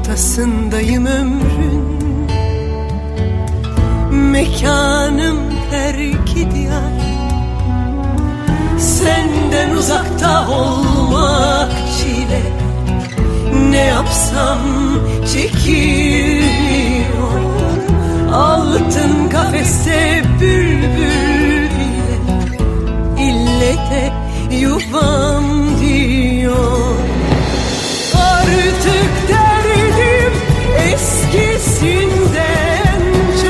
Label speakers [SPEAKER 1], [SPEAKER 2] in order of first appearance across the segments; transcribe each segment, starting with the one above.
[SPEAKER 1] ortasındayım ömrün. Mekanım terk diyar. Senden uzakta olmak çile. Ne yapsam çekilmiyor. Altın kafeste bülbül bile ille de yuvam diyor. Artık derdim eskisinden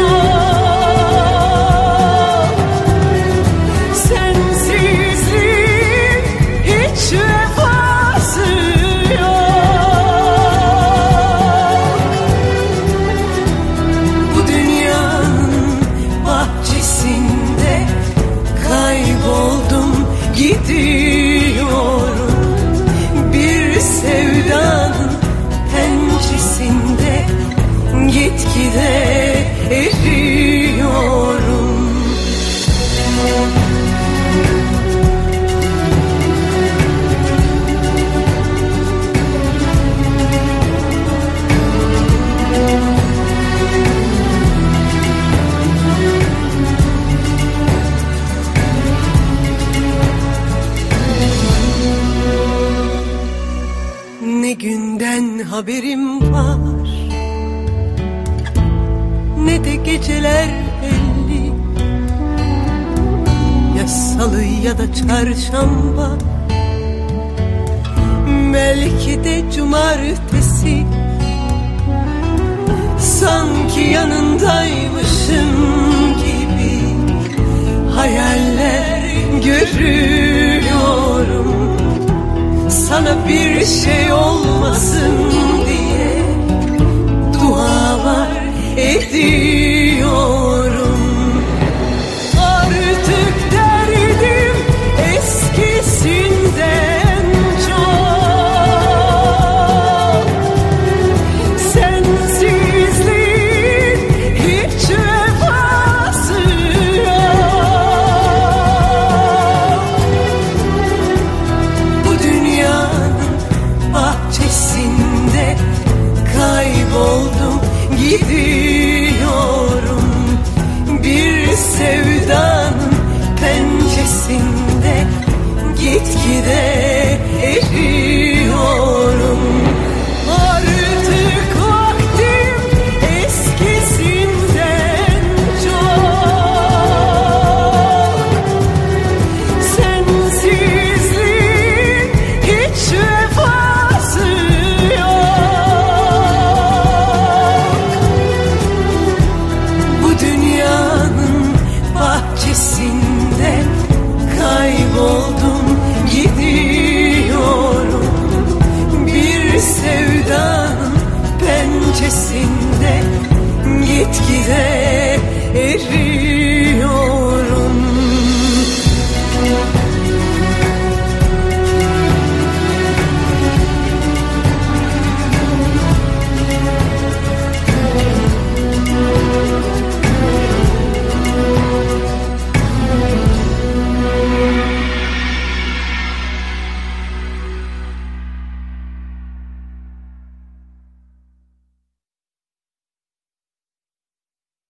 [SPEAKER 1] çok. Sensizliğin hiç vefası yok. Bu dünyanın bahçesinde kayboldum gidiyorum. Bir sevdanın pençesinde gitgide eriyorum. Ne günden haberim var, ne de geceler belli. Ya salı ya da çarşamba, belki de cumartesi. Sanki yanındaymışım gibi hayaller görüyorum. Sana bir şey olmasın diye dualar ediyorum.